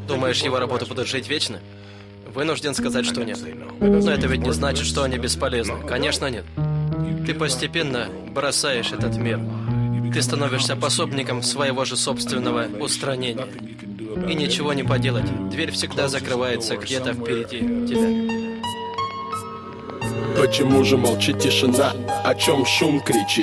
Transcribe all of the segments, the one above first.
Думаешь, его работа будет жить вечно? Вынужден сказать, что нет. Но это ведь не значит, что они бесполезны. Конечно, нет. Ты постепенно бросаешь этот мир. Ты становишься пособником своего же собственного устранения. И ничего не поделать. Дверь всегда закрывается где-то впереди тебя. Почему же молчит тишина? О чем шум кричит?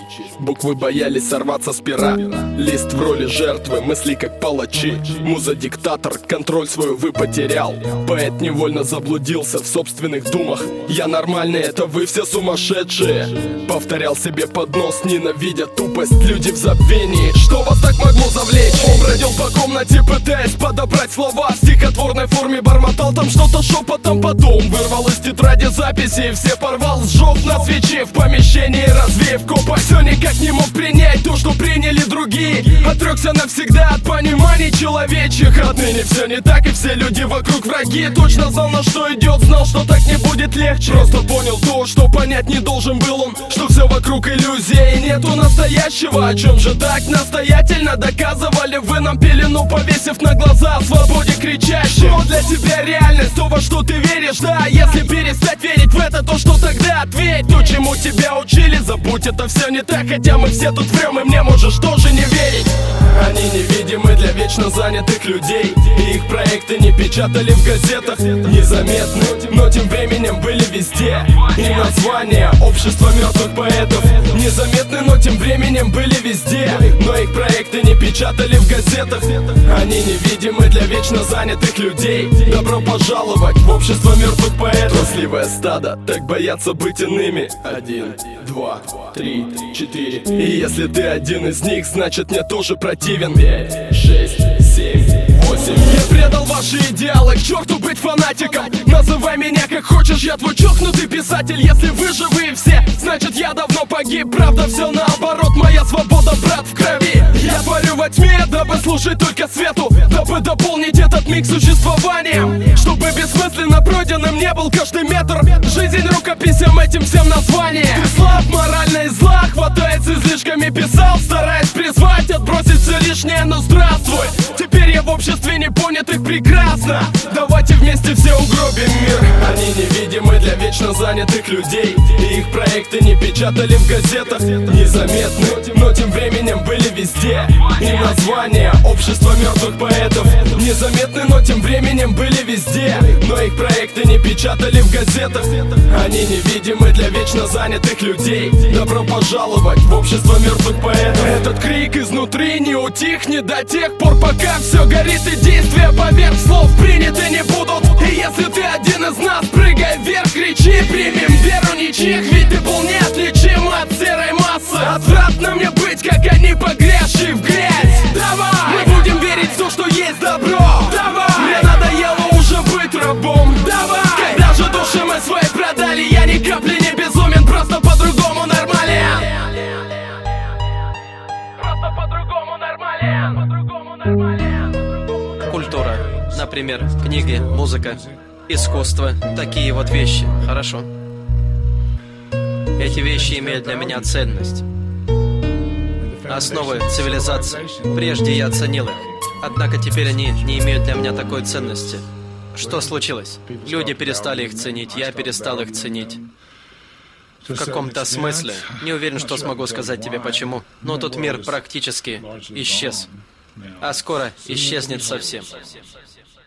Буквы боялись сорваться с пера. Лист в роли жертвы, мысли как палачи. Муза-диктатор, контроль свой вы потерял. Поэт невольно заблудился в собственных думах. Я нормальный, это вы все сумасшедшие. Повторял себе под нос, ненавидя тупость. Люди в забвении, что вас так могло завлечь? Он бродил по комнате, пытаясь подобрать слова. В стихотворной форме бормотал там что-то шепотом. Потом вырвал из тетради записи, все порвал, сжег на свече в помещении, развеяв копоть. Все никак не мог принять то, что приняли другие. Отрекся навсегда от пониманий человечьих. Отныне все не так, и все люди вокруг враги. Точно знал, на что идет, знал, что так не будет легче. Просто понял то, что понять не должен был он, что все вокруг иллюзия и нету настоящего. О чем же так настоятельно доказывали вы нам пелену, повесив на глаза о свободе кричащих? Что для тебя реальность, то, во что ты веришь, да? Если перестать верить в это, то что тогда? Ответь, то, чему тебя учили, забудь, это все не так. Хотя мы все тут врем, и мне можешь тоже не верить. Они невидимы для вечно занятых людей, и их проекты не печатали в газетах. Незаметны, но тем временем были везде. И названия общества мертвых поэтов незаметны, но тем временем были везде. Но их проекты не печатали в газетах. Они невидимы для вечно занятых людей. Добро пожаловать в общество мертвых поэтов. Трусливое стадо, так боятся быть иными. 1, 2, 3, 4. И если ты один из них, значит мне тоже противен. 5, 6, 7, 8. Я предал ваши идеалы, к черту быть фанатиком. Называй меня как хочешь, я твой чокнутый писатель. Если вы живые все, значит я давно погиб. Правда все наоборот, моя свобода, брат, в крови. Я творю во тьме, дабы служить только свету, дабы дополнить этот миг существованием, чтобы бессмысленно пройденным не был каждый метр. Жизнь рукописям этим всем названием. Ты слаб, морально и зла, хватается излишками, писал, стараясь призвать, отбросить все лишнее, но здравствуй. Теперь я в обществе непонятых прекрасно. Давайте вместе все угробим мир. Они невидимы для вечно занятых людей, и их проекты не печатали в газетах. Незаметны, но тем временем были везде. И названия общества мертвых поэтов незаметны, но тем временем были везде. Но их проекты не печатали в газетах. Они невидимы для вечно занятых людей. Добро пожаловать в общество мертвых поэтов. Этот крик изнутри не утихнет до тех пор, пока все горит и действия поверх слов приняты не будут. И если ты один из нас, прыгай вверх, кричи, примем веру ничьих, ведь ты был неотличим от серой массы. Отвратно мне быть, как они, погрязшие в грязь. Давай, мы будем верить в то, что есть добро. Давай, мне надоело уже быть рабом. Давай, когда же души мы свои продали, я ни капли не безумен, просто по-другому нормален. Просто по-другому нормален. Культура, например, книги, музыка, искусство, такие вот вещи, хорошо. Эти вещи имеют для меня ценность. Основы цивилизации. Прежде я ценил их, однако теперь они не имеют для меня такой ценности. Что случилось? Люди перестали их ценить, я перестал их ценить. В каком-то смысле. Не уверен, что смогу сказать тебе почему. Но тот мир практически исчез. А скоро исчезнет совсем.